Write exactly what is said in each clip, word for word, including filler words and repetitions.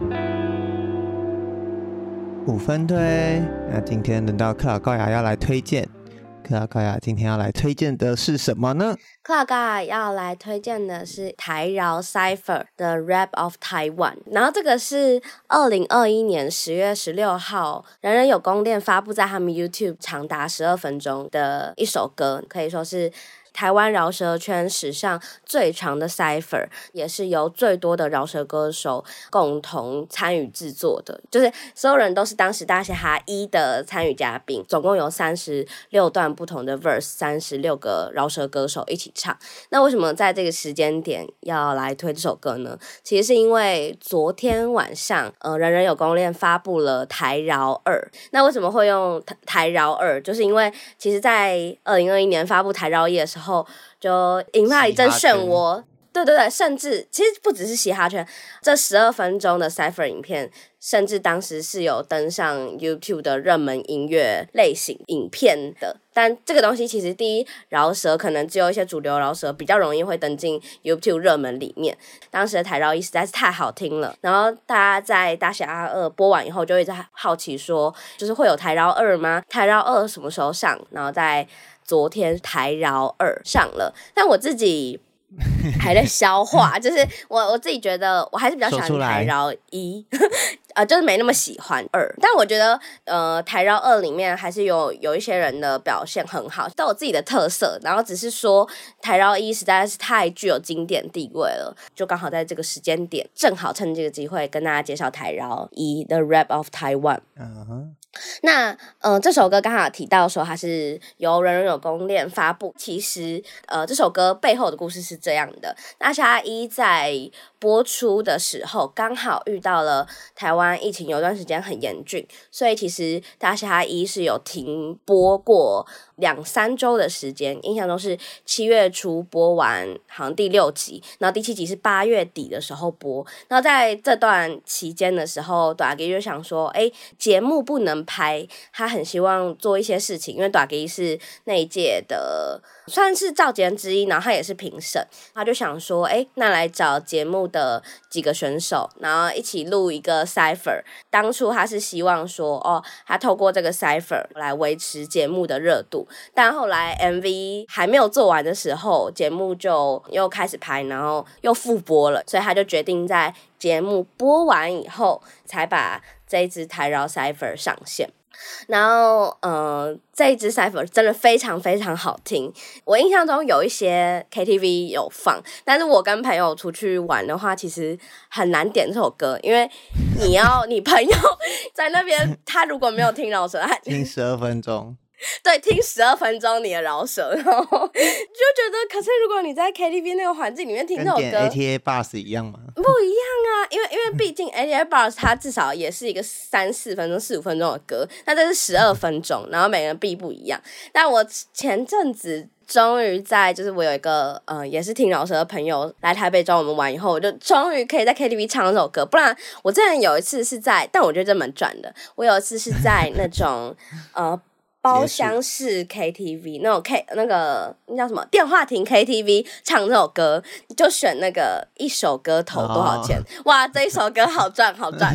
五分推，那今天轮到克劳高雅要来推荐。克劳高雅今天要来推荐的是什么呢？ 克劳高雅要来推荐的是台饶 Cypher 的 Rap of Taiwan， 然后这个是二零二一年十月十六号人人有宫殿发布在他们 YouTube 长达十二分钟的一首歌，可以说是台湾饶舌圈史上最长的 Cypher， 也是由最多的饶舌歌手共同参与制作的，就是所有人都是当时大嘻哈一的参与嘉宾，总共有三十六段不同的 verse， 三十六个饶舌歌手一起唱。那为什么在这个时间点要来推这首歌呢？其实是因为昨天晚上呃，人人有宫殿发布了台饶二。那为什么会用台饶二？就是因为其实在二零二一年发布台饶一的时候后就引发一阵漩涡，对对对，甚至其实不只是嘻哈圈，这十二分钟的 Cypher 影片，甚至当时是有登上 YouTube 的热门音乐类型影片的。但这个东西其实第一，饶舌可能只有一些主流饶舌比较容易会登进 YouTube 热门里面。当时的台饶一实在是太好听了，然后大家在大嘻哈二播完以后，就一直好奇说，就是会有台饶二吗？台饶二什么时候上？然后在昨天台饶二上了，但我自己还在消化，就是我我自己觉得我还是比较喜欢台饶一，呃，就是没那么喜欢二，但我觉得呃台饶二里面还是有有一些人的表现很好，都有自己的特色，然后只是说台饶一实在是太具有经典地位了，就刚好在这个时间点，正好趁这个机会跟大家介绍台饶一 The Rap of Taiwan。Uh-huh.那呃，这首歌刚好提到说它是由人人有宫殿发布，其实呃这首歌背后的故事是这样的，大嘻哈一在播出的时候刚好遇到了台湾疫情有段时间很严峻，所以其实大嘻哈一是有停播过两三周的时间，印象中是七月初播完好像第六集，然后第七集是八月底的时候播，然后在这段期间的时候大家就想说诶节目不能拍，他很希望做一些事情，因为大家是那一届的算是召集人之一，然后他也是评审，他就想说诶那来找节目的几个选手，然后一起录一个 Cypher。 当初他是希望说哦，他透过这个 Cypher 来维持节目的热度，但后来 M V 还没有做完的时候，节目就又开始拍，然后又复播了，所以他就决定在节目播完以后才把这一支台饶 Cypher 上线。然后呃，这一支 Cypher 真的非常非常好听，我印象中有一些 K T V 有放，但是我跟朋友出去玩的话其实很难点这首歌，因为你要你朋友在那边他如果没有听饶舌，他听十二分钟， 对，听十二分钟你的饶舌，然后就觉得，可是如果你在 K T V 那个环境里面听这首歌，跟点 A T A Bus 一样吗？ 不一样啊，因为因为毕竟 A T A Bus 它至少也是一个三四分钟、四五分钟的歌，那这是十二分钟，然后每个人 beat 不一样。但我前阵子终于在，就是我有一个呃也是听饶舌的朋友来台北找我们玩以后，我就终于可以在 K T V 唱这首歌。不然我之前有一次是在，但我觉得这蛮赚的，我有一次是在那种呃。包厢式 K T V 那种 K 那个那叫什么电话亭 K T V 唱这首歌，就选那个一首歌投多少钱、哦、哇这一首歌好赚好赚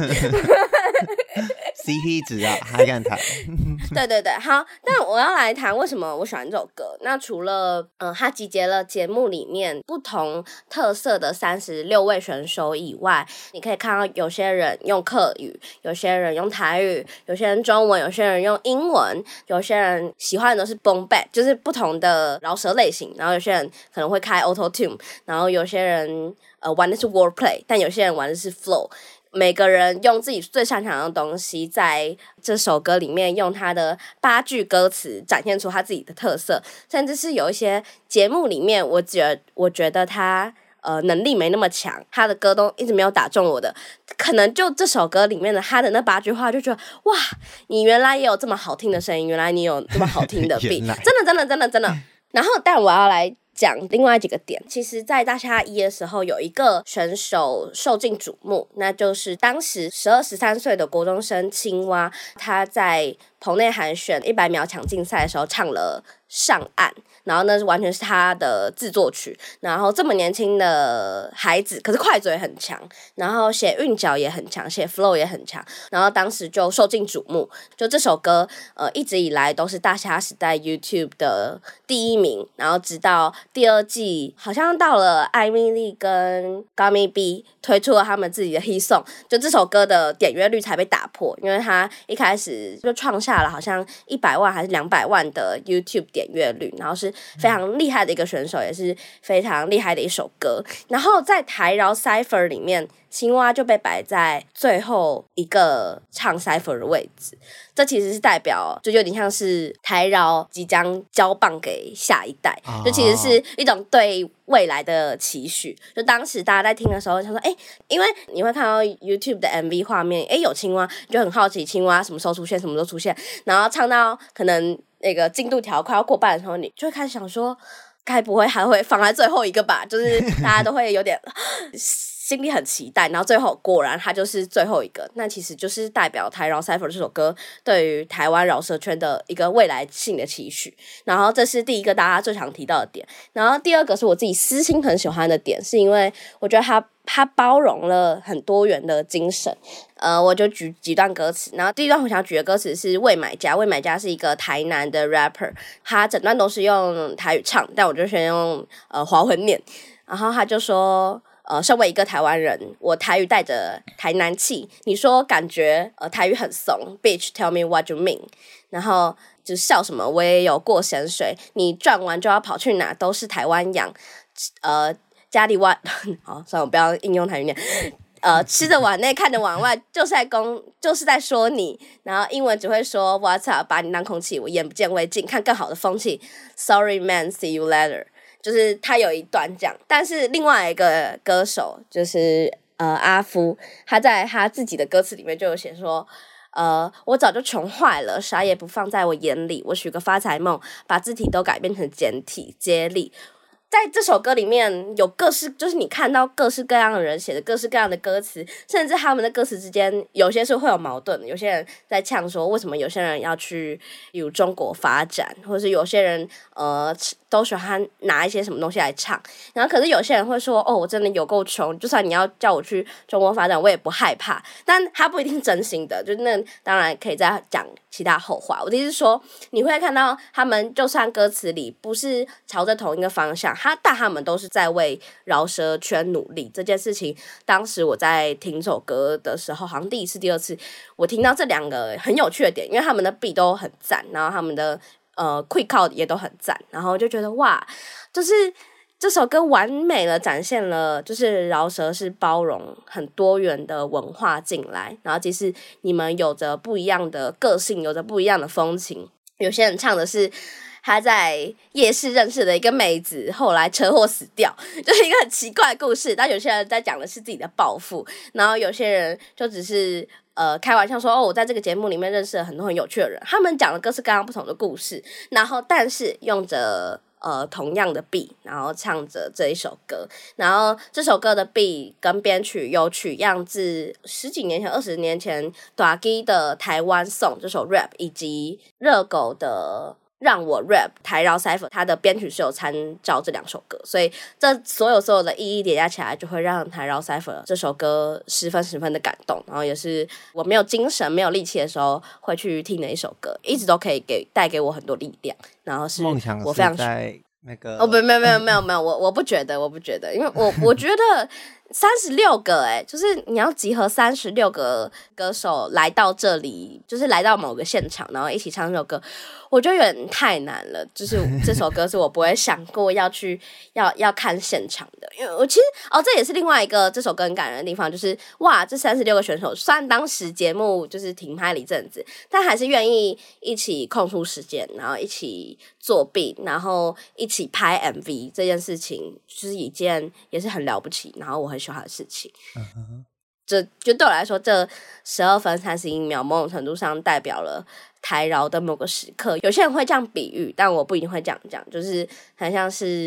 C P 值啊还敢谈对对对，好，但我要来谈为什么我喜欢这首歌。那除了呃它集结了节目里面不同特色的三十六位选手以外，你可以看到有些人用客语，有些人用台语，有些人中文，有些人用英文，有些人喜欢的都是 boom bap， 就是不同的饶舌类型，然后有些人可能会开 auto tune， 然后有些人呃玩的是 wordplay， 但有些人玩的是 flow。每个人用自己最擅长的东西，在这首歌里面用他的八句歌词展现出他自己的特色，甚至是有一些节目里面，我觉得我觉得他呃能力没那么强，他的歌都一直没有打中我的，可能就这首歌里面的他的那八句话，就觉得哇，你原来也有这么好听的声音，原来你有这么好听的 beat， 真的真的真的真的。然后，但我要来讲另外几个点，其实在大嘻哈一的时候有一个选手受尽瞩目，那就是当时十二十三岁的国中生青蛙，他在棚内韩选一百秒抢竞赛的时候唱了上岸， 然后那是完全是他的制作曲，然后这么年轻的孩子，可是快嘴很强，然后写韵脚也很强，写 flow 也很强，然后当时就受尽瞩目，就这首歌呃一直以来都是大虾时代 YouTube 的第一名，然后直到第二季好像到了艾米丽跟 Gummy B 推出了他们自己的 Hit Song， 就这首歌的点阅率才被打破，因为他一开始就创下了好像一百万还是两百万的 YouTube 点阅率，然后是非常厉害的一个选手，也是非常厉害的一首歌。然后在台饶 Cypher 里面，青蛙就被摆在最后一个唱 Cypher 的位置，这其实是代表就有点像是台饶即将交棒给下一代，就其实是一种对未来的期许。就当时大家在听的时候想说哎，因为你会看到 YouTube 的 M V 画面，哎有青蛙，就很好奇青蛙什么时候出现什么时候出现，然后唱到可能那个进度条快要过半的时候，你就会开始想说该不会还会放在最后一个吧，就是大家都会有点心里很期待，然后最后果然他就是最后一个，那其实就是代表台饶 Cypher 这首歌对于台湾饶舌圈的一个未来性的期许，然后这是第一个大家最常提到的点。然后第二个是我自己私心很喜欢的点，是因为我觉得他他包容了很多元的精神。呃，我就举几段歌词，然后第一段我想举的歌词是魏买家，魏买家是一个台南的 rapper， 他整段都是用台语唱，但我就先用呃华文念，然后他就说呃，身为一个台湾人，我台语带着台南气，你说感觉呃台语很怂 ，Bitch tell me what you mean， 然后就笑什么，我也有过咸水，你赚完就要跑去哪，都是台湾养，呃家里外，好，算了，我不要应用台语念。呃，吃着碗内看着碗外，就是在公，就是在说你。然后英文只会说 What's up， 把你当空气，我眼不见为净，看更好的风气。Sorry man, see you later。就是他有一段讲，但是另外一个歌手就是呃阿夫，他在他自己的歌词里面就有写说，呃，我早就穷坏了，啥也不放在我眼里，我许个发财梦，把字体都改变成简体接力。在这首歌里面有各式，就是你看到各式各样的人写的各式各样的歌词，甚至他们的歌词之间有些是会有矛盾的。有些人在呛说为什么有些人要去有中国发展，或者是有些人呃都喜欢拿一些什么东西来唱，然后可是有些人会说哦，我真的有够穷，就算你要叫我去中国发展我也不害怕，但他不一定真心的，就那当然可以再讲其他后话。我的意思是说，你会看到他们就算歌词里不是朝着同一个方向，他但他们都是在为饶舌圈努力这件事情。当时我在听这首歌的时候，好像第一次第二次我听到这两个很有趣的点，因为他们的 beat 都很赞，然后他们的呃 quick out 也都很赞，然后就觉得哇，就是这首歌完美的展现了就是饶舌是包容很多元的文化进来，然后即使你们有着不一样的个性，有着不一样的风情，有些人唱的是他在夜市认识的一个妹子，后来车祸死掉，就是一个很奇怪的故事。但有些人在讲的是自己的抱负，然后有些人就只是呃开玩笑说哦，我在这个节目里面认识了很多很有趣的人，他们讲的各式各样不同的故事，然后但是用着呃同样的 beat， 然后唱着这一首歌，然后这首歌的 beat 跟编曲有取样自十几年前、二十年前大基的台湾颂这首 rap， 以及热狗的让我 rap 台饶 Cypher 他的编曲是有参照这两首歌，所以这所有所有的意义叠加起来，就会让台饶 Cypher 这首歌十分十分的感动，然后也是我没有精神没有力气的时候会去听的一首歌，一直都可以给带给我很多力量，然后是我非常在那个哦不没有没有没有没有我我不觉得我不觉得因为我我觉得三十六个哎、欸，就是你要集合三十六个歌手来到这里，就是来到某个现场，然后一起唱这首歌，我觉得有点太难了。就是这首歌是我不会想过要去要要看现场的，因为我其实哦，这也是另外一个这首歌很感人的地方，就是哇，这三十六个选手，虽然当时节目就是停拍了一阵子，但还是愿意一起空出时间，然后一起作弊，然后一起拍 M V 这件事情，就是一件也是很了不起，然后我很喜欢的事情。嗯，这就对我来说，这十二分三十一秒，某种程度上代表了台饶的某个时刻。有些人会这样比喻，但我不一定会这样讲，就是很像是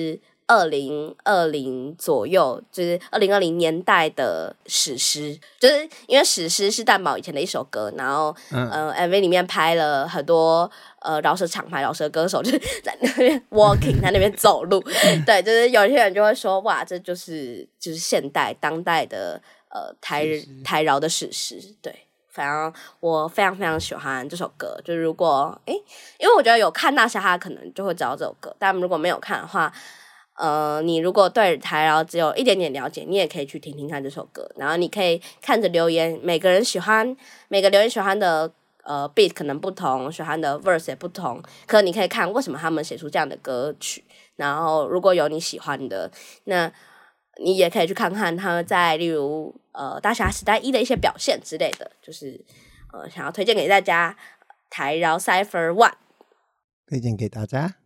二零二零左右，就是二零二零年代的史诗，就是因为史诗是蛋堡以前的一首歌，然后、嗯、呃 M V 里面拍了很多呃饶舌厂牌饶舌歌手就是在那边 walking 在那边走路对，就是有些人就会说哇这就是就是现代当代的呃台台饶的史诗，对，反正我非常非常喜欢这首歌，就是如果诶因为我觉得有看那些他可能就会知道这首歌，但如果没有看的话呃，你如果对台饶只有一点点了解，你也可以去听听看这首歌，然后你可以看着留言，每个人喜欢每个留言喜欢的呃 beat 可能不同，喜欢的 verse 也不同，可是你可以看为什么他们写出这样的歌曲，然后如果有你喜欢的，那你也可以去看看他们在例如呃大侠时代一的一些表现之类的，就是呃想要推荐给大家台饶 Cypher One， 推荐给大家。